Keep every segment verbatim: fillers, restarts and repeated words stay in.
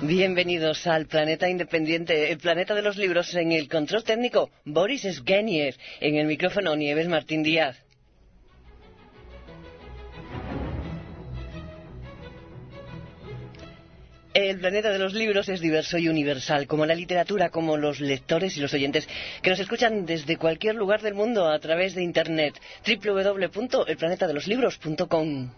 Bienvenidos al Planeta Independiente, el planeta de los libros. En el control técnico, Boris Sgeniev. En el micrófono, Nieves Martín Díaz. El planeta de los libros es diverso y universal, como la literatura, como los lectores y los oyentes que nos escuchan desde cualquier lugar del mundo a través de Internet. doble u doble u doble u punto el planeta de los libros punto com.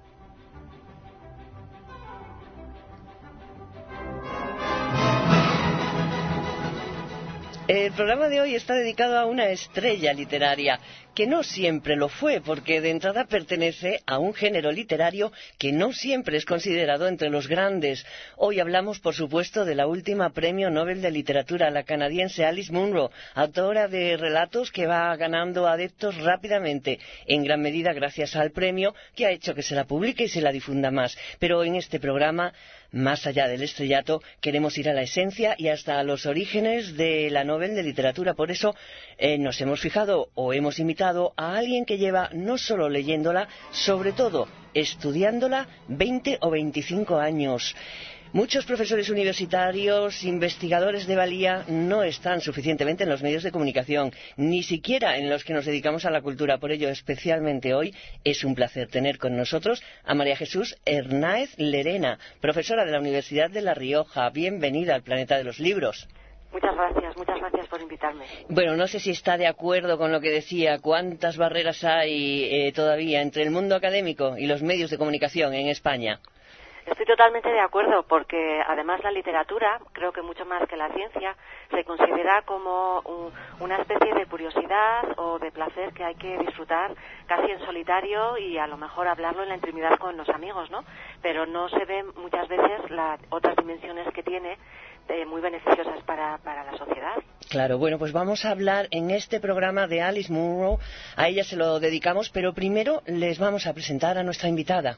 El programa de hoy está dedicado a una estrella literaria, que no siempre lo fue, porque de entrada pertenece a un género literario que no siempre es considerado entre los grandes. Hoy hablamos, por supuesto, de la última Premio Nobel de Literatura, la canadiense Alice Munro, autora de relatos que va ganando adeptos rápidamente, en gran medida gracias al premio que ha hecho que se la publique y se la difunda más. Pero en este programa, más allá del estrellato, queremos ir a la esencia y hasta a los orígenes de la Nobel de Literatura. Por eso eh, nos hemos fijado o hemos invitado a alguien que lleva no solo leyéndola, sobre todo estudiándola veinte o veinticinco años. Muchos profesores universitarios, investigadores de valía, no están suficientemente en los medios de comunicación, ni siquiera en los que nos dedicamos a la cultura. Por ello, especialmente hoy, es un placer tener con nosotros a María Jesús Hernáez Lerena, profesora de la Universidad de La Rioja. Bienvenida al Planeta de los Libros. Muchas gracias, muchas gracias por invitarme. Bueno, no sé si está de acuerdo con lo que decía, cuántas barreras hay eh, todavía entre el mundo académico y los medios de comunicación en España. Estoy totalmente de acuerdo, porque además la literatura, creo que mucho más que la ciencia, se considera como un, una especie de curiosidad o de placer que hay que disfrutar casi en solitario y a lo mejor hablarlo en la intimidad con los amigos, ¿no? Pero no se ven muchas veces las otras dimensiones que tiene, eh, muy beneficiosas para, para la sociedad. Claro, bueno, pues vamos a hablar en este programa de Alice Munro. A ella se lo dedicamos, pero primero les vamos a presentar a nuestra invitada.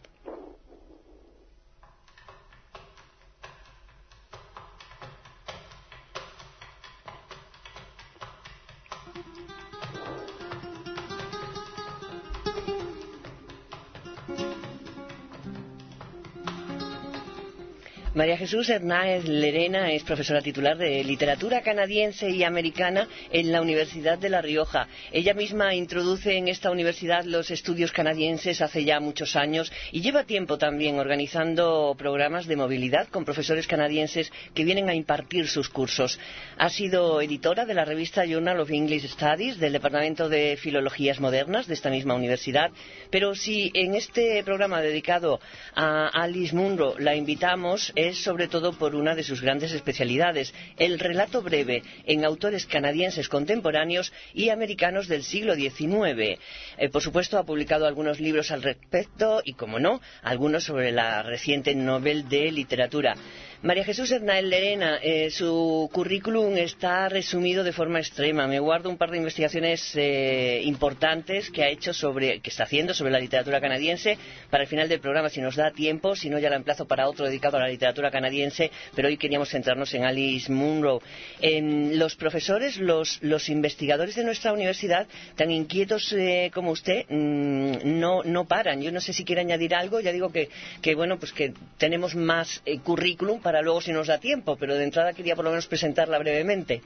María Jesús Hernáez Lerena es profesora titular de literatura canadiense y americana en la Universidad de La Rioja. Ella misma introduce en esta universidad los estudios canadienses hace ya muchos años y lleva tiempo también organizando programas de movilidad con profesores canadienses que vienen a impartir sus cursos. Ha sido editora de la revista Journal of English Studies del Departamento de Filologías Modernas de esta misma universidad. Pero si en este programa dedicado a Alice Munro la invitamos, es sobre todo por una de sus grandes especialidades, el relato breve en autores canadienses contemporáneos y americanos del siglo diecinueve. Eh, por supuesto, ha publicado algunos libros al respecto y, como no, algunos sobre la reciente Nobel de Literatura. María Jesús Hernáez Lerena, eh, su currículum está resumido de forma extrema. Me guardo un par de investigaciones eh, importantes que ha hecho sobre, que está haciendo sobre la literatura canadiense para el final del programa, si nos da tiempo. Si no, ya la emplazo para otro dedicado a la literatura canadiense, pero hoy queríamos centrarnos en Alice Munro. Eh, los profesores, los, los investigadores de nuestra universidad, tan inquietos eh, como usted, mmm, no, no paran. Yo no sé si quiere añadir algo. Ya digo que, que bueno, pues que tenemos más eh, currículum para luego si nos da tiempo, pero de entrada quería por lo menos presentarla brevemente.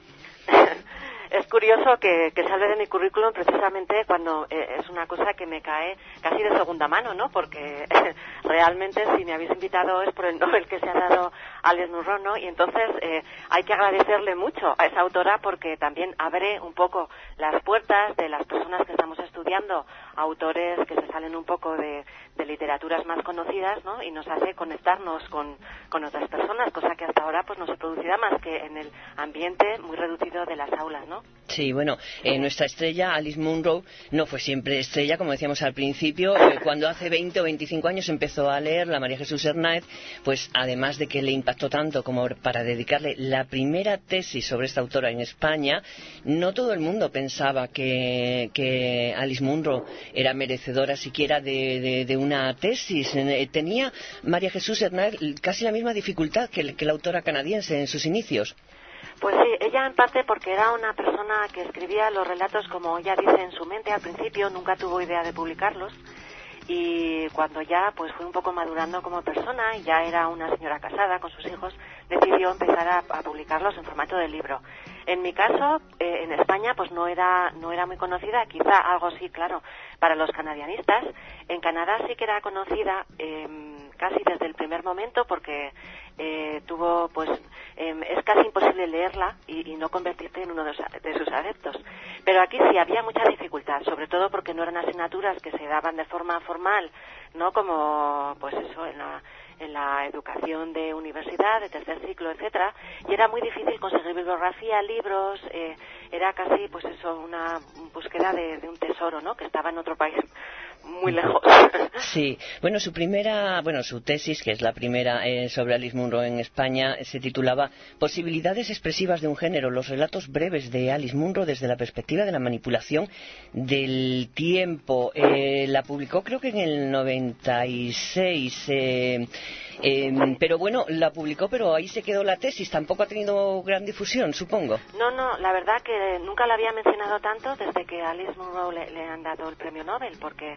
Es curioso que, que se hable de mi currículum precisamente cuando eh, es una cosa que me cae casi de segunda mano, ¿no? Porque eh, realmente si me habéis invitado es por el Nobel que se ha dado a Alice Munro, ¿no? Y entonces eh, hay que agradecerle mucho a esa autora porque también abre un poco las puertas de las personas que estamos estudiando, autores que se salen un poco de, de literaturas más conocidas, ¿no? Y nos hace conectarnos con, con otras personas, cosa que hasta ahora pues no se producirá más que en el ambiente muy reducido de las aulas, ¿no? Sí, bueno, eh, nuestra estrella, Alice Munro, no fue siempre estrella, como decíamos al principio. Eh, cuando hace veinte o veinticinco años empezó a leer la María Jesús Hernáez, pues además de que le impactó tanto como para dedicarle la primera tesis sobre esta autora en España, no todo el mundo pensaba que, que Alice Munro era merecedora siquiera de, de, de una tesis. Eh, tenía María Jesús Hernáez casi la misma dificultad que, que la autora canadiense en sus inicios. Pues sí, ella en parte porque era una persona que escribía los relatos como ella dice en su mente al principio, nunca tuvo idea de publicarlos y cuando ya pues fue un poco madurando como persona y ya era una señora casada con sus hijos, decidió empezar a, a publicarlos en formato de libro. En mi caso, eh, en España pues no era no era muy conocida, quizá algo sí, claro, para los canadianistas. En Canadá sí que era conocida eh, casi desde el primer momento porque eh, tuvo pues eh, es casi imposible leerla y, y no convertirte en uno de, los, de sus adeptos. Pero aquí sí había mucha dificultad, sobre todo porque no eran asignaturas que se daban de forma formal, no como pues eso en la en la educación de universidad, de tercer ciclo, etcétera, y era muy difícil conseguir bibliografía, libros, eh, era casi, pues eso, una búsqueda de, de un tesoro, ¿no?, que estaba en otro país muy lejos. Sí, bueno, su primera, bueno, su tesis, que es la primera eh, sobre Alice Munro en España, se titulaba Posibilidades expresivas de un género, los relatos breves de Alice Munro desde la perspectiva de la manipulación del tiempo. Eh, la publicó creo que en el noventa y seis, eh, eh, pero bueno, la publicó, pero ahí se quedó la tesis, tampoco ha tenido gran difusión, supongo. No, no, la verdad que nunca la había mencionado tanto desde que a Alice Munro le, le han dado el premio Nobel, porque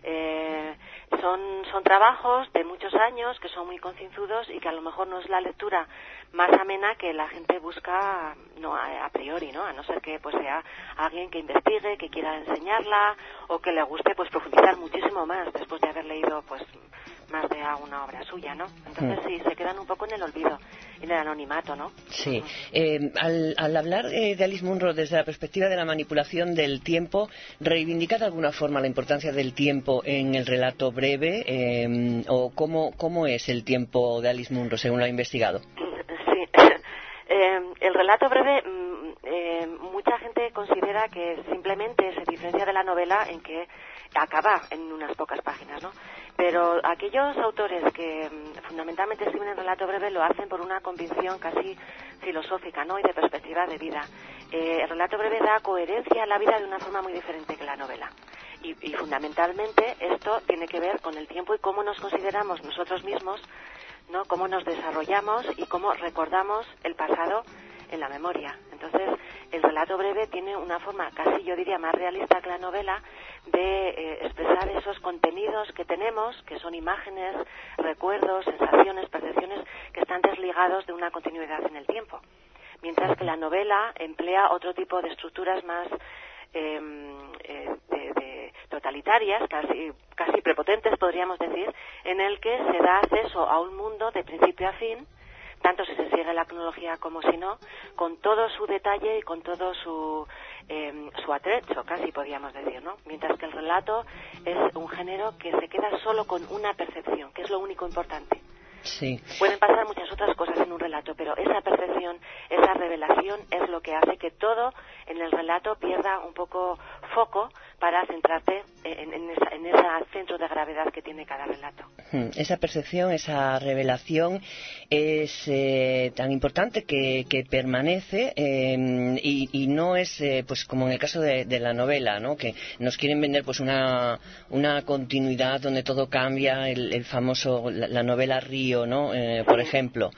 Eh, son, son trabajos de muchos años que son muy concienzudos y que a lo mejor no es la lectura más amena que la gente busca, no a, a priori, ¿no? A no ser que pues sea alguien que investigue, que quiera enseñarla o que le guste pues profundizar muchísimo más después de haber leído pues más de una obra suya, ¿no? Entonces sí, se quedan un poco en el olvido, en el anonimato, ¿no? Sí. Eh, al, al hablar eh, de Alice Munro desde la perspectiva de la manipulación del tiempo, ¿reivindica de alguna forma la importancia del tiempo en el relato breve? Eh, ¿O cómo, cómo es el tiempo de Alice Munro, según lo ha investigado? Sí. eh, el relato breve, eh, mucha gente considera que simplemente se diferencia de la novela en que acaba en unas pocas páginas, ¿no? Pero aquellos autores que fundamentalmente escriben el relato breve lo hacen por una convicción casi filosófica, ¿no?, y de perspectiva de vida. Eh, el relato breve da coherencia a la vida de una forma muy diferente que la novela. Y, y fundamentalmente esto tiene que ver con el tiempo y cómo nos consideramos nosotros mismos, ¿no?, cómo nos desarrollamos y cómo recordamos el pasado en la memoria. Entonces, el relato breve tiene una forma casi, yo diría, más realista que la novela de eh, expresar esos contenidos que tenemos, que son imágenes, recuerdos, sensaciones, percepciones que están desligados de una continuidad en el tiempo. Mientras que la novela emplea otro tipo de estructuras más eh, eh, de, de totalitarias, casi, casi prepotentes, podríamos decir, en el que se da acceso a un mundo de principio a fin, tanto si se sigue la cronología como si no, con todo su detalle y con todo su eh, su atrecho, casi podríamos decir, ¿no? Mientras que el relato es un género que se queda solo con una percepción, que es lo único importante. Sí. Pueden pasar muchas otras cosas en un relato, pero esa percepción, esa revelación es lo que hace que todo en el relato pierda un poco foco para centrarte en, en, esa, en ese centro de gravedad que tiene cada relato. Esa percepción, esa revelación es eh, tan importante que, que permanece eh, y, y no es eh, pues como en el caso de, de la novela, ¿no?, que nos quieren vender pues una, una continuidad donde todo cambia, el, el famoso, la, la novela Río, ¿no?, eh, por ejemplo.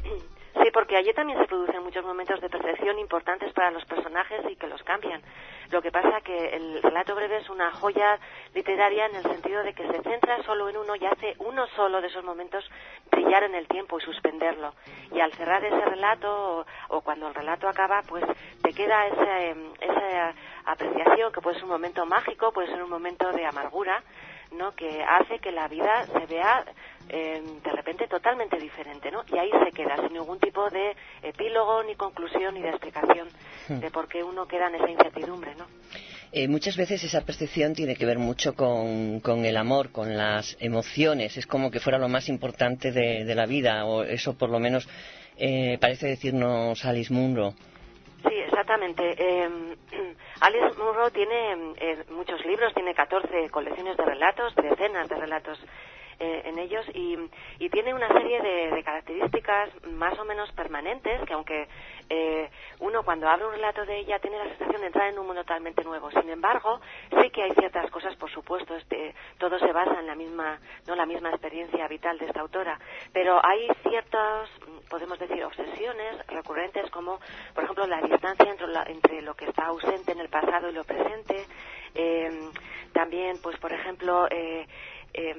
Sí, porque allí también se producen muchos momentos de percepción importantes para los personajes y que los cambian. Lo que pasa que el relato breve es una joya literaria en el sentido de que se centra solo en uno y hace uno solo de esos momentos brillar en el tiempo y suspenderlo. Y al cerrar ese relato o, o cuando el relato acaba, pues te queda ese, esa apreciación que puede ser un momento mágico, puede ser un momento de amargura, ¿no?, que hace que la vida se vea eh, de repente totalmente diferente, ¿no? Y ahí se queda, sin ningún tipo de epílogo, ni conclusión, ni de explicación de por qué uno queda en esa incertidumbre, ¿no? Eh, muchas veces esa percepción tiene que ver mucho con, con el amor, con las emociones. Es como que fuera lo más importante de, de la vida, o eso por lo menos eh, parece decirnos Alice Munro. Sí, exactamente. Eh, Alice Munro tiene eh, muchos libros, tiene catorce colecciones de relatos, decenas de relatos eh, en ellos y, y tiene una serie de, de características más o menos permanentes que aunque eh, uno cuando abre un relato de ella tiene la sensación de entrar en un mundo totalmente nuevo. Sin embargo, sí que hay ciertas cosas, por supuesto, este, todo se basa en la misma, no la misma experiencia vital de esta autora, pero hay ciertas, podemos decir, obsesiones recurrentes como, por ejemplo, la distancia entre, la, entre lo que está ausente en el pasado y lo presente. Eh, también, pues, por ejemplo, eh, eh,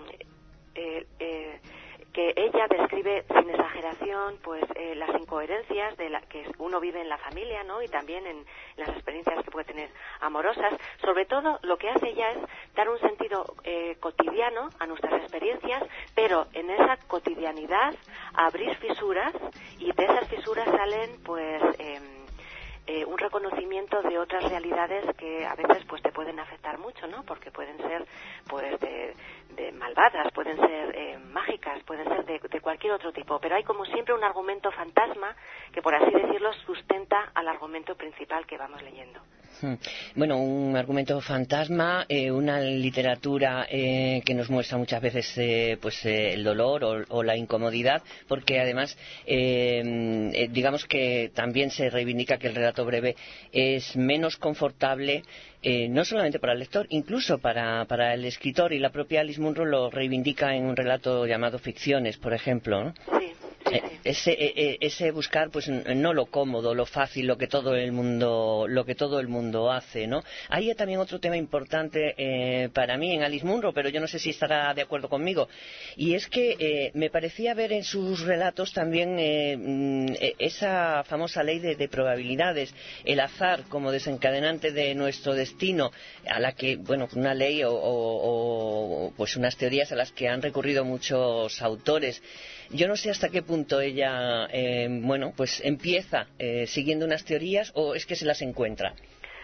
eh, eh, que ella describe sin exageración pues eh, las incoherencias de la que uno vive en la familia, ¿no? Y también en, en las experiencias que puede tener amorosas. Sobre todo lo que hace ella es dar un sentido eh, cotidiano a nuestras experiencias, pero en esa cotidianidad abrir fisuras, y de esas fisuras salen pues eh, Eh, un reconocimiento de otras realidades que a veces pues te pueden afectar mucho, ¿no? Porque pueden ser pues de, de malvadas, pueden ser eh, mágicas, pueden ser de, de cualquier otro tipo, pero hay como siempre un argumento fantasma que, por así decirlo, sustenta al argumento principal que vamos leyendo. Bueno, un argumento fantasma, eh, una literatura eh, que nos muestra muchas veces eh, pues eh, el dolor o, o la incomodidad, porque además eh, eh, digamos que también se reivindica que el relato breve es menos confortable, eh, no solamente para el lector, incluso para, para el escritor, y la propia Alice Munro lo reivindica en un relato llamado Ficciones, por ejemplo, ¿no? Sí. Sí, sí. Ese, ese buscar pues no lo cómodo, lo fácil, lo que todo el mundo lo que todo el mundo hace, ¿no? Hay también otro tema importante eh, para mí en Alice Munro, pero yo no sé si estará de acuerdo conmigo, y es que eh, me parecía ver en sus relatos también eh, esa famosa ley de, de probabilidades, el azar como desencadenante de nuestro destino, a la que, bueno, una ley o, o, o pues unas teorías a las que han recurrido muchos autores. Yo no sé hasta qué punto ella, eh, bueno, pues empieza eh, siguiendo unas teorías, o es que se las encuentra.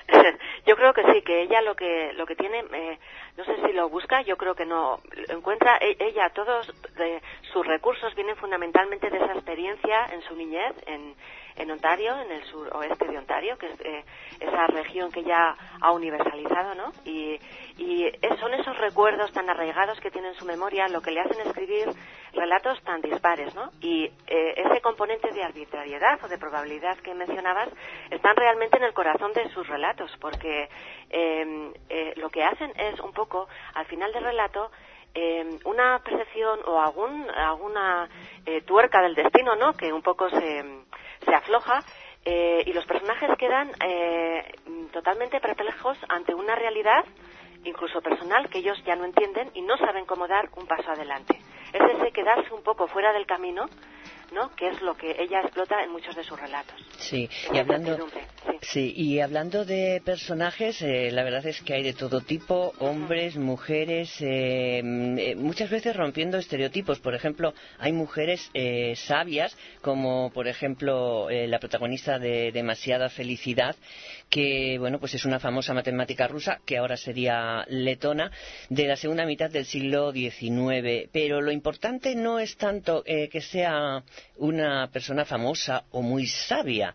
Yo creo que sí, que ella lo que lo que tiene, eh, no sé si lo busca, yo creo que no lo encuentra. E- ella, todos de sus recursos vienen fundamentalmente de esa experiencia en su niñez, en, en Ontario, en el suroeste de Ontario, que es eh, esa región que ya ha universalizado, ¿no? Y, y es, son esos recuerdos tan arraigados que tiene en su memoria lo que le hacen escribir relatos tan dispares, ¿no? Y eh, ese componente de arbitrariedad o de probabilidad que mencionabas están realmente en el corazón de sus relatos, porque eh, eh, lo que hacen es un poco, al final del relato, eh, una percepción o algún, alguna eh, tuerca del destino, ¿no?, que un poco se, se afloja, eh, y los personajes quedan eh, totalmente perplejos ante una realidad, incluso personal, que ellos ya no entienden y no saben cómo dar un paso adelante. Es ese quedarse un poco fuera del camino, ¿no?, que es lo que ella explota en muchos de sus relatos. Sí, y hablando, sí. sí, y hablando de personajes, eh, la verdad es que hay de todo tipo, hombres, uh-huh. mujeres, eh, eh, muchas veces rompiendo estereotipos. Por ejemplo, hay mujeres eh, sabias, como por ejemplo eh, la protagonista de Demasiada Felicidad, que bueno, pues es una famosa matemática rusa, que ahora sería letona, de la segunda mitad del siglo diecinueve. Pero lo importante no es tanto eh, que sea una persona famosa o muy sabia.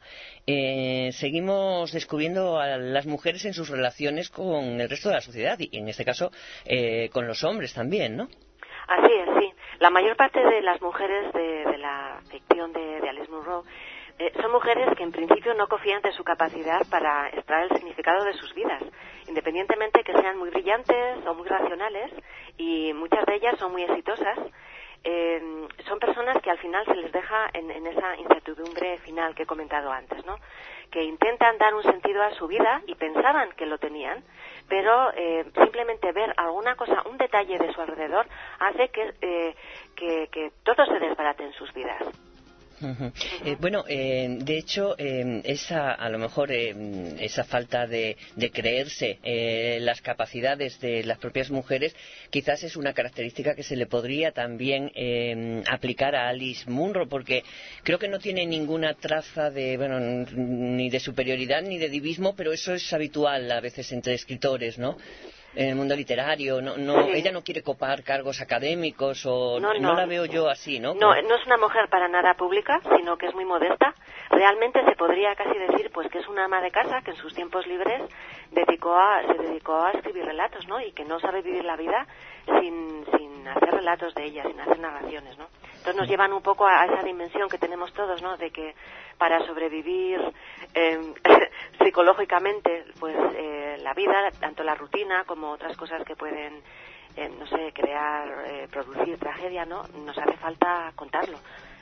Eh, seguimos descubriendo a las mujeres en sus relaciones con el resto de la sociedad, y en este caso eh, con los hombres también, ¿no? Así es, sí. La mayor parte de las mujeres de, de la ficción de, de Alice Munro eh, son mujeres que en principio no confían de su capacidad para extraer el significado de sus vidas, independientemente que sean muy brillantes o muy racionales, y muchas de ellas son muy exitosas. Eh, son personas que al final se les deja en, en esa incertidumbre final que he comentado antes, ¿no?, que intentan dar un sentido a su vida y pensaban que lo tenían, pero eh, simplemente ver alguna cosa, un detalle de su alrededor, hace que, eh, que, que todo se desbarate en sus vidas. Uh-huh. Uh-huh. Eh, bueno, eh, de hecho, eh, esa, a lo mejor eh, esa falta de, de creerse eh, las capacidades de las propias mujeres, quizás es una característica que se le podría también eh, aplicar a Alice Munro, porque creo que no tiene ninguna traza de, bueno, ni de superioridad ni de divismo, pero eso es habitual a veces entre escritores, ¿no?, en el mundo literario. No, no, sí. Ella no quiere copar cargos académicos, o no, no, no la veo yo así, ¿no? No, no es una mujer para nada pública, sino que es muy modesta. Realmente se podría casi decir pues que es una ama de casa que en sus tiempos libres dedicó a, se dedicó a escribir relatos, ¿no?, y que no sabe vivir la vida sin, sin hacer relatos de ella, sin hacer narraciones, ¿no? Entonces nos llevan un poco a esa dimensión que tenemos todos, ¿no?, de que para sobrevivir eh, psicológicamente, pues eh, la vida, tanto la rutina como otras cosas que pueden, eh, no sé, crear, eh, producir tragedia, ¿no?, nos hace falta contarlo.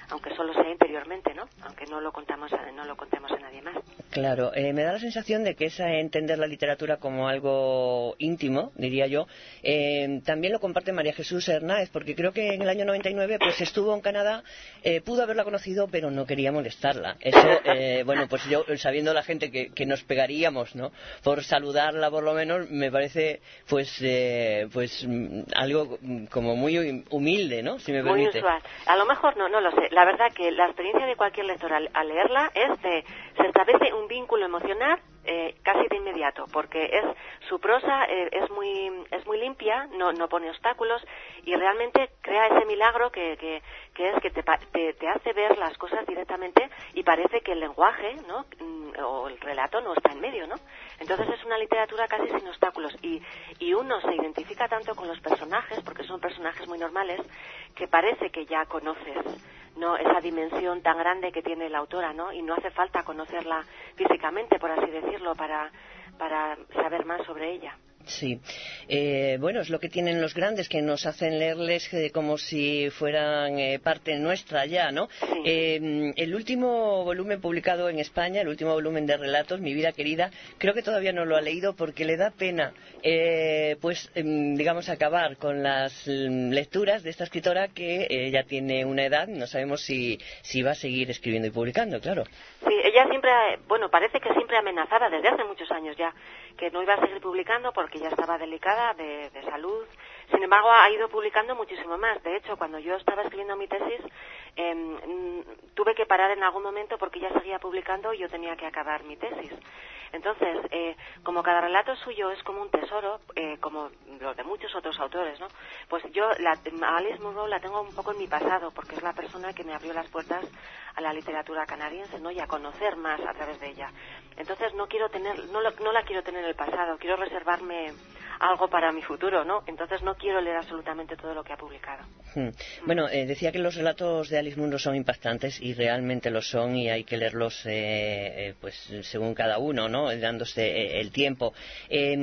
aunque solo sea interiormente, ¿no? Aunque no lo contamos, no lo contemos a nadie más. Claro, eh, me da la sensación de que es entender la literatura como algo íntimo, diría yo. Eh, también lo comparte María Jesús Hernández, porque creo que en el año noventa y nueve pues estuvo en Canadá, eh, pudo haberla conocido, pero no quería molestarla. Eso, eh, bueno, pues yo, sabiendo la gente que, que nos pegaríamos, ¿no?, por saludarla por lo menos, me parece pues eh, pues algo como muy humilde, ¿no?, si me muy permite. Usual. A lo mejor no, no lo sé. La verdad que la experiencia de cualquier lector al, al leerla es de, se establece un vínculo emocional eh, casi de inmediato, porque es su prosa eh, es muy es muy limpia, no no pone obstáculos y realmente crea ese milagro que, que, que es que te, te, te hace ver las cosas directamente y parece que el lenguaje, ¿no?, o el relato no está en medio, ¿no? Entonces es una literatura casi sin obstáculos y, y uno se identifica tanto con los personajes, porque son personajes muy normales, que parece que ya conoces, ¿no?, esa dimensión tan grande que tiene la autora, ¿no? Y no hace falta conocerla físicamente, por así decirlo, para, para saber más sobre ella. Sí, eh, bueno, es lo que tienen los grandes, que nos hacen leerles eh, como si fueran eh, parte nuestra ya, ¿no? Sí. Eh, el último volumen publicado en España, el último volumen de relatos, Mi vida querida, creo que todavía no lo ha leído porque le da pena, eh, pues, eh, digamos, acabar con las lecturas de esta escritora que eh, ya tiene una edad, no sabemos si, si va a seguir escribiendo y publicando, claro. Sí, ella siempre, bueno, parece que siempre amenazada desde hace muchos años ya, que no iba a seguir publicando porque ya estaba delicada de, de salud. Sin embargo, ha ido publicando muchísimo más. De hecho, cuando yo estaba escribiendo mi tesis, eh, tuve que parar en algún momento porque ella seguía publicando y yo tenía que acabar mi tesis. Entonces, eh, como cada relato suyo es como un tesoro, eh, como los de muchos otros autores, ¿no? Pues yo la, a Alice Munro la tengo un poco en mi pasado, porque es la persona que me abrió las puertas a la literatura canadiense, ¿no?, y a conocer más a través de ella. Entonces no quiero tener, no, lo, no la quiero tener en el pasado, quiero reservarme algo para mi futuro, ¿no? Entonces no quiero leer absolutamente todo lo que ha publicado. Hmm. Bueno, eh, decía que los relatos de Alice Munro son impactantes y realmente lo son, y hay que leerlos eh, eh, pues según cada uno, ¿no?, dándose eh, el tiempo. Eh,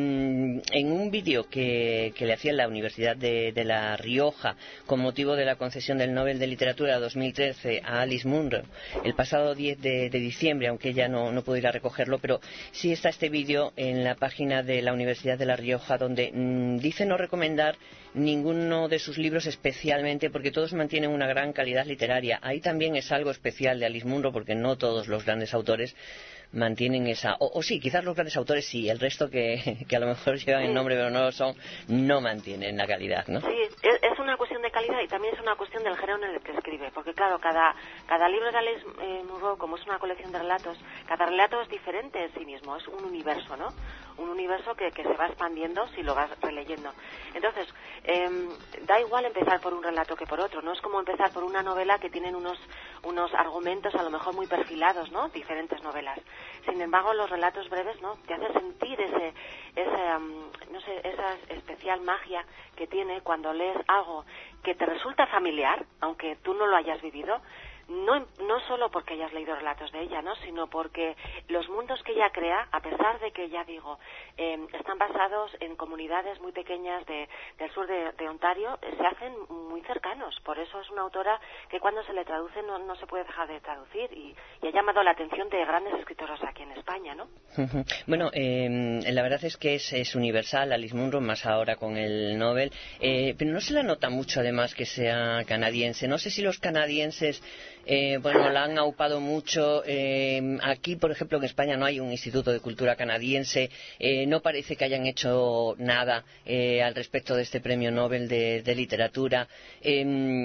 en un vídeo que, que le hacía en la Universidad de, de La Rioja con motivo de la concesión del Nobel de Literatura dos mil trece a Alice Munro el pasado diez de, de diciembre, aunque ella no, no pudo ir a recogerlo, pero sí está este vídeo en la página de la Universidad de La Rioja, donde mmm, dice no recomendar ninguno de sus libros especialmente porque todos mantienen una gran calidad literaria. Ahí también es algo especial de Alice Munro, porque no todos los grandes autores mantienen esa, o, o sí, quizás los grandes autores sí, el resto que, que a lo mejor llevan el nombre pero no lo son, no mantienen la calidad, ¿no? Sí, es, es una cuestión de calidad y también es una cuestión del género en el que escribe, porque claro, cada, cada libro de Alice eh, Munro, como es una colección de relatos, cada relato es diferente en sí mismo, es un universo, ¿no? Un universo que, que se va expandiendo si lo vas releyendo. Entonces, eh, da igual empezar por un relato que por otro, no es como empezar por una novela que tienen unos, unos argumentos a lo mejor muy perfilados, ¿no? Diferentes novelas. Sin embargo, los relatos breves, ¿no?, te hace sentir ese, ese um, no sé, esa especial magia que tiene cuando lees algo que te resulta familiar, aunque tú no lo hayas vivido. No, no solo porque hayas leído relatos de ella, ¿no?, sino porque los mundos que ella crea, a pesar de que, ya digo, eh, están basados en comunidades muy pequeñas de, del sur de, de Ontario, eh, se hacen muy cercanos. Por eso es una autora que cuando se le traduce no, no se puede dejar de traducir y, y ha llamado la atención de grandes escritores aquí en España, ¿no? Bueno, eh, la verdad es que es, es universal, Alice Munro, más ahora con el Nobel, eh, pero no se la nota mucho además que sea canadiense. No sé si los canadienses Eh, bueno, la han aupado mucho. Eh, aquí, por ejemplo, en España no hay un Instituto de Cultura canadiense. Eh, no parece que hayan hecho nada eh, al respecto de este Premio Nobel de, de Literatura. Eh,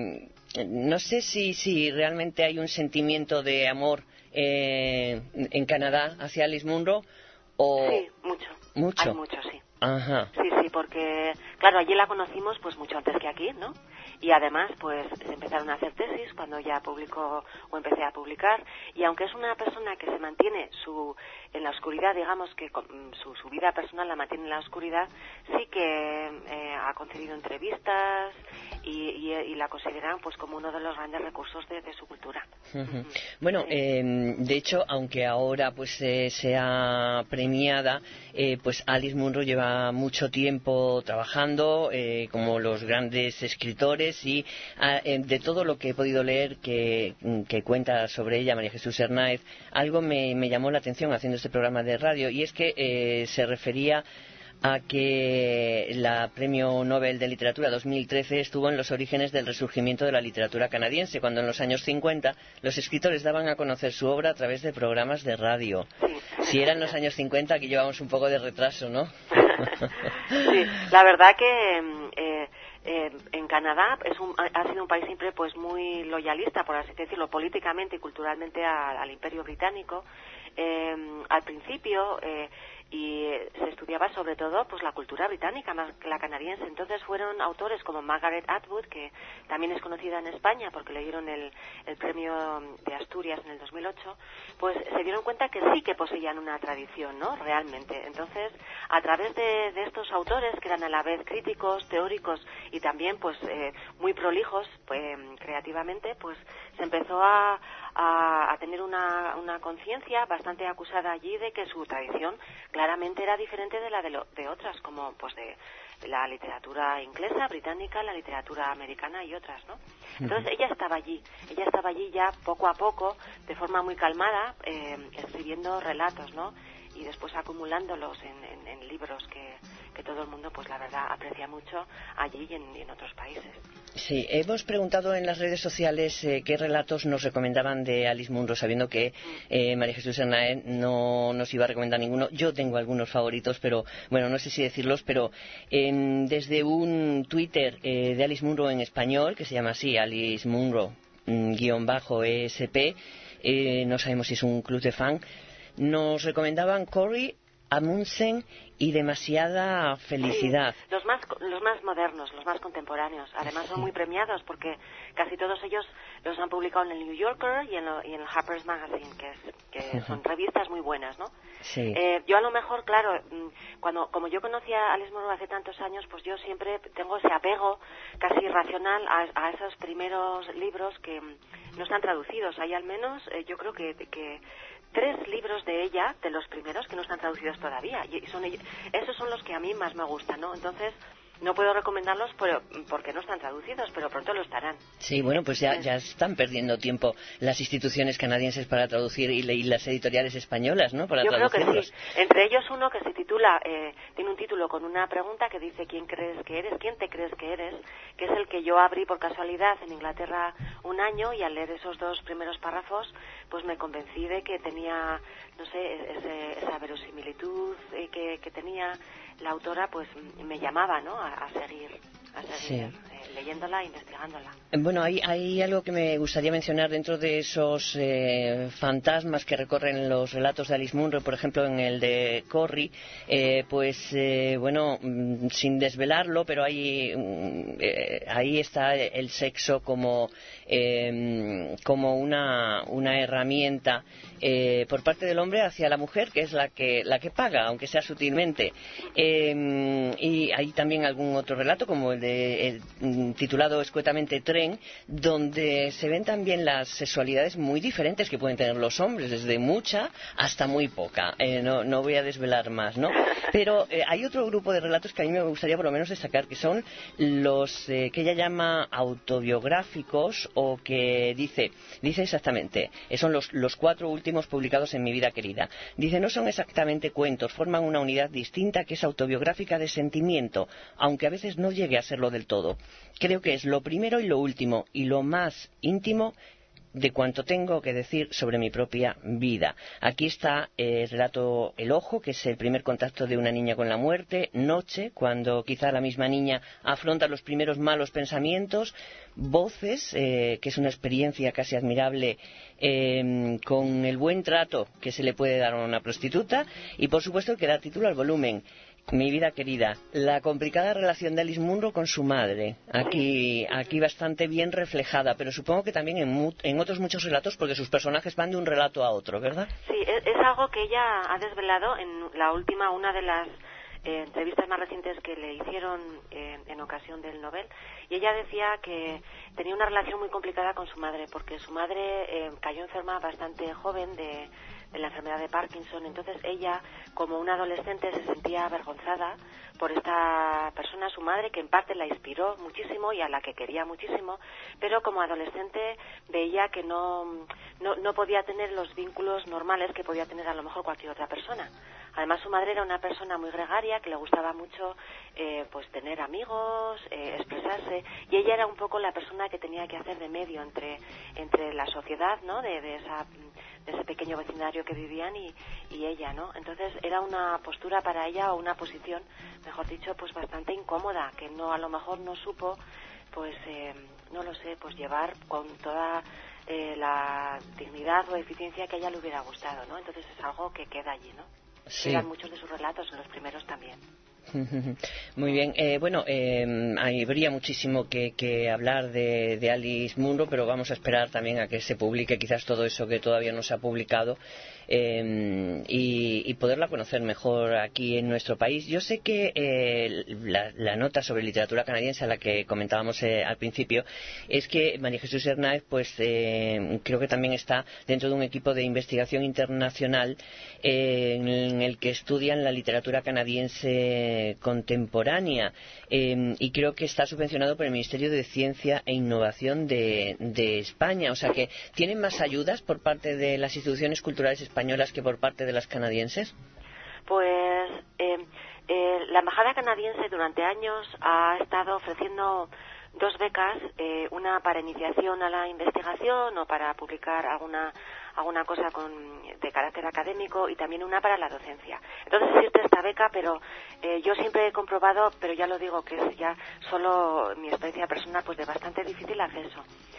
no sé si, si realmente hay un sentimiento de amor eh, en Canadá hacia Alice Munro. O... Sí, mucho. ¿Mucho? Hay mucho, sí. Ajá. Sí, sí, porque, claro, allí la conocimos pues mucho antes que aquí, ¿no? Y además, pues, se empezaron a hacer tesis cuando ya publicó o empecé a publicar. Y aunque es una persona que se mantiene su en la oscuridad, digamos que su, su vida personal la mantiene en la oscuridad, sí que eh, ha concedido entrevistas y, y, y la consideran pues como uno de los grandes recursos de, de su cultura. Uh-huh. Bueno, sí. eh, de hecho, aunque ahora pues eh, sea premiada, eh, pues Alice Munro lleva mucho tiempo trabajando eh, como los grandes escritores y eh, de todo lo que he podido leer que, que cuenta sobre ella María Jesús Hernáez, algo me, me llamó la atención haciendo este programa de radio, y es que eh, se refería a que la Premio Nobel de Literatura dos mil trece estuvo en los orígenes del resurgimiento de la literatura canadiense, cuando en los años cincuenta los escritores daban a conocer su obra a través de programas de radio. Si eran los años cincuenta, aquí llevamos un poco de retraso, ¿no? Sí, la verdad que eh, eh, en Canadá es un, ha sido un país siempre pues muy loyalista, por así decirlo, políticamente y culturalmente a, al Imperio Británico. Eh, al principio eh, y se estudiaba sobre todo pues la cultura británica más que la canadiense. Entonces fueron autores como Margaret Atwood, que también es conocida en España porque le dieron el, el premio de Asturias en el dos mil ocho, pues se dieron cuenta que sí que poseían una tradición, ¿no? Realmente. Entonces, a través de, de estos autores, que eran a la vez críticos, teóricos y también pues eh, muy prolijos pues, creativamente, pues se empezó a A, a tener una, una conciencia bastante acusada allí de que su tradición claramente era diferente de la de, lo, de otras, como pues de, de la literatura inglesa, británica, la literatura americana y otras, ¿no? Entonces ella estaba allí, ella estaba allí ya poco a poco, de forma muy calmada, eh, escribiendo relatos, ¿no? Y después acumulándolos en, en, en libros que, que todo el mundo, pues la verdad, aprecia mucho allí y en, y en otros países. Sí, hemos preguntado en las redes sociales eh, qué relatos nos recomendaban de Alice Munro, sabiendo que eh, María Jesús Hernáez no nos iba a recomendar ninguno. Yo tengo algunos favoritos, pero bueno, no sé si decirlos, pero eh, desde un Twitter eh, de Alice Munro en español, que se llama así, Alice Munro, guión bajo E S P, eh, no sabemos si es un club de fan, nos recomendaban Cory, Amundsen y Demasiada Felicidad. Sí, los más los más modernos, los más contemporáneos. Además son muy premiados porque casi todos ellos los han publicado en el New Yorker y en, lo, y en el Harper's Magazine, que, es, que son revistas muy buenas, ¿no? Sí. Eh, yo a lo mejor, claro, cuando como yo conocía a Alice Munro hace tantos años, pues yo siempre tengo ese apego casi irracional a, a esos primeros libros que no están traducidos. Hay al menos, eh, yo creo que, que tres libros de ella, de los primeros, que no están traducidos todavía, y son esos son los que a mí más me gustan, ¿no? Entonces no puedo recomendarlos por, porque no están traducidos, pero pronto lo estarán. Sí, bueno, pues ya, ya están perdiendo tiempo las instituciones canadienses para traducir y, y las editoriales españolas, ¿no? Para Yo creo que sí. Entre ellos uno que se titula, eh, tiene un título con una pregunta que dice ¿quién crees que eres? ¿Quién te crees que eres? Que es el que yo abrí por casualidad en Inglaterra un año, y al leer esos dos primeros párrafos pues me convencí de que tenía, no sé, ese, esa verosimilitud eh, que, que tenía la autora, pues me llamaba, ¿no? A, a seguir, a seguir sí. eh, leyéndola, investigándola. Bueno, hay, hay algo que me gustaría mencionar dentro de esos eh, fantasmas que recorren los relatos de Alice Munro, por ejemplo en el de Cory, eh, pues eh, bueno, sin desvelarlo, pero ahí, eh, ahí está el sexo como, eh, como una, una herramienta eh, por parte del hombre hacia la mujer, que es la que, la que paga, aunque sea sutilmente. Eh, y hay también algún otro relato, como el, de, el titulado escuetamente Tren, donde se ven también las sexualidades muy diferentes que pueden tener los hombres, desde mucha hasta muy poca. Eh, no, no voy a desvelar más, ¿no? Pero eh, hay otro grupo de relatos que a mí me gustaría por lo menos destacar, que son los eh, que ella llama autobiográficos, o que dice, dice exactamente, son los, los cuatro últimos publicados en Mi vida querida. Dice, no son exactamente cuentos, forman una unidad distinta que es autobiográfica de sentimiento, aunque a veces no llegue a serlo del todo. Creo que es lo primero y lo último y lo más íntimo de cuanto tengo que decir sobre mi propia vida. Aquí está el relato El ojo, que es el primer contacto de una niña con la muerte; Noche, cuando quizá la misma niña afronta los primeros malos pensamientos; Voces, eh, que es una experiencia casi admirable eh, con el buen trato que se le puede dar a una prostituta; y por supuesto el que da título al volumen, Mi vida querida, la complicada relación de Alice Munro con su madre, aquí, aquí bastante bien reflejada, pero supongo que también en, mu en otros muchos relatos, porque sus personajes van de un relato a otro, ¿verdad? Sí, es, es algo que ella ha desvelado en la última, una de las eh, entrevistas más recientes que le hicieron eh, en ocasión del Nobel, y ella decía que tenía una relación muy complicada con su madre, porque su madre eh, cayó enferma bastante joven de, de la enfermedad de Parkinson. Entonces ella, como una adolescente, se sentía avergonzada por esta persona, su madre, que en parte la inspiró muchísimo y a la que quería muchísimo, pero como adolescente veía que no, no, no podía tener los vínculos normales que podía tener a lo mejor cualquier otra persona. Además, su madre era una persona muy gregaria, que le gustaba mucho eh, pues tener amigos, eh, expresarse, y ella era un poco la persona que tenía que hacer de medio entre entre la sociedad, ¿no?, de, de esa de ese pequeño vecindario que vivían y, y ella, ¿no? Entonces era una postura para ella, o una posición, mejor dicho, pues bastante incómoda, que no, a lo mejor no supo, pues eh, no lo sé, pues llevar con toda eh, la dignidad o eficiencia que a ella le hubiera gustado, ¿no? Entonces es algo que queda allí, ¿no? Sí. Eran muchos de sus relatos, en los primeros también. Muy bien. Eh, bueno, eh, habría muchísimo que, que hablar de, de Alice Munro, pero vamos a esperar también a que se publique quizás todo eso que todavía no se ha publicado, eh, y, y poderla conocer mejor aquí en nuestro país. Yo sé que eh, la, la nota sobre literatura canadiense a la que comentábamos eh, al principio es que María Jesús Hernández, pues eh, creo que también está dentro de un equipo de investigación internacional eh, en el que estudian la literatura canadiense contemporánea, eh, y creo que está subvencionado por el Ministerio de Ciencia e Innovación de, de España. O sea que ¿tienen más ayudas por parte de las instituciones culturales españolas que por parte de las canadienses? Pues eh, eh, la Embajada canadiense durante años ha estado ofreciendo dos becas, eh, una para iniciación a la investigación o para publicar alguna alguna cosa con, de carácter académico, y también una para la docencia. Entonces existe esta beca, pero eh, yo siempre he comprobado, pero ya lo digo, que es ya solo mi experiencia personal, pues de bastante difícil acceso.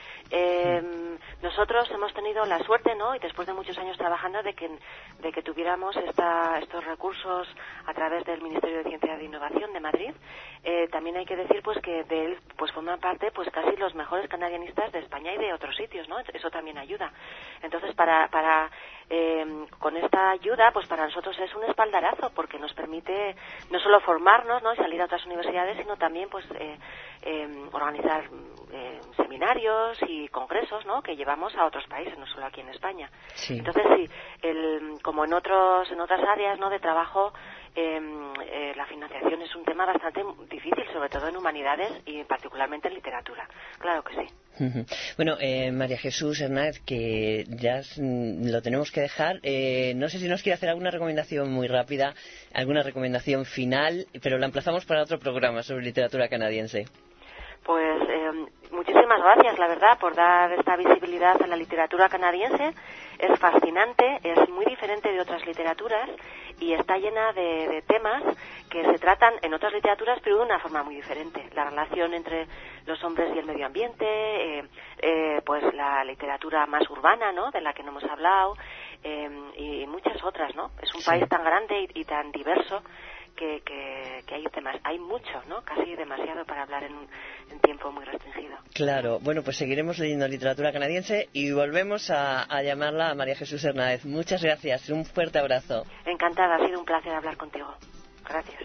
Eh, nosotros hemos tenido la suerte, ¿no?, y después de muchos años trabajando, de que de que tuviéramos esta, estos recursos a través del Ministerio de Ciencia e Innovación de Madrid. Eh, también hay que decir, pues, que de él pues forman parte, pues, casi los mejores canadianistas de España y de otros sitios, ¿no? Eso también ayuda. Entonces, para para eh, con esta ayuda, pues para nosotros es un espaldarazo, porque nos permite no solo formarnos, ¿no?, y salir a otras universidades, sino también, pues, eh, eh, organizar eh, seminarios y congresos, ¿no?, que llevamos a otros países, no solo aquí en España. Sí. Entonces, sí, el, como en otros en otras áreas, ¿no?, de trabajo, eh, eh, la financiación es un tema bastante difícil, sobre todo en humanidades y particularmente en literatura. Claro que sí. Bueno, eh, María Jesús Hernández, que ya lo tenemos que dejar, eh, no sé si nos quiere hacer alguna recomendación muy rápida, alguna recomendación final, pero la emplazamos para otro programa sobre literatura canadiense. Pues eh, muchísimas gracias, la verdad, por dar esta visibilidad a la literatura canadiense. Es fascinante, es muy diferente de otras literaturas y está llena de, de temas que se tratan en otras literaturas, pero de una forma muy diferente. La relación entre los hombres y el medio ambiente, eh, eh, pues la literatura más urbana, ¿no?, de la que no hemos hablado, eh, y muchas otras, ¿no? Es un sí. país tan grande y, y tan diverso que, que, que hay temas, hay mucho, ¿no?, casi demasiado para hablar en un en tiempo muy restringido. Claro, bueno, pues seguiremos leyendo literatura canadiense y volvemos a, a llamarla a María Jesús Hernández. Muchas gracias, un fuerte abrazo. Encantada, ha sido un placer hablar contigo. Gracias.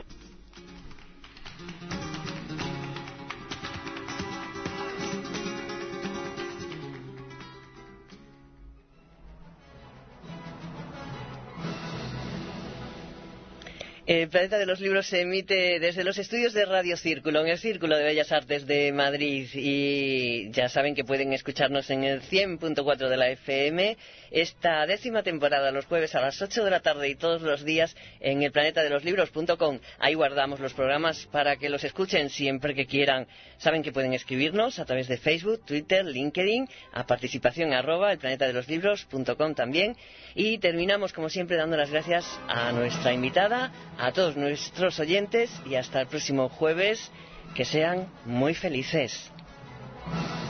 El Planeta de los Libros se emite desde los estudios de Radio Círculo, en el Círculo de Bellas Artes de Madrid, y ya saben que pueden escucharnos en el cien punto cuatro de la F M esta décima temporada, los jueves a las ocho de la tarde y todos los días en el planeta de los libros punto com. Ahí guardamos los programas para que los escuchen siempre que quieran. Saben que pueden escribirnos a través de Facebook, Twitter, LinkedIn, a participación arroba el planeta de los libros punto com también. Y terminamos, como siempre, dando las gracias a nuestra invitada, a todos nuestros oyentes, y hasta el próximo jueves. Que sean muy felices.